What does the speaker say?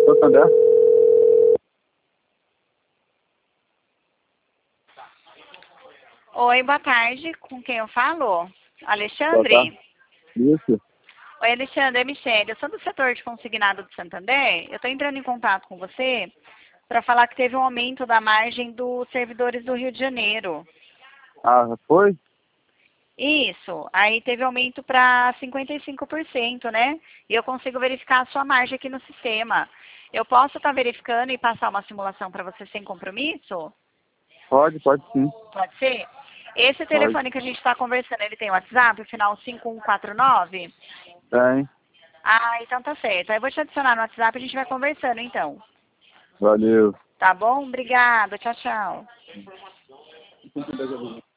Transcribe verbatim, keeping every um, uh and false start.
Santander? Oi, boa tarde. Com quem eu falo? Boa Alexandre? tarde. Isso. Oi, Alexandre, é Michele. Eu sou do setor de consignado do Santander. Eu estou entrando em contato com você para falar que teve um aumento da margem dos servidores do Rio de Janeiro. Ah, foi? Isso. Aí teve aumento para cinquenta e cinco por cento, né? E eu consigo verificar a sua margem aqui no sistema. Eu posso estar verificando e passar uma simulação para você sem compromisso? Pode, pode sim. Pode ser? Esse Pode. telefone que a gente está conversando, ele tem WhatsApp, final cinco um quatro nove? Tem. Ah, então tá certo. Aí eu vou te adicionar no WhatsApp e a gente vai conversando, então. Valeu. Tá bom? Obrigada. Tchau, tchau.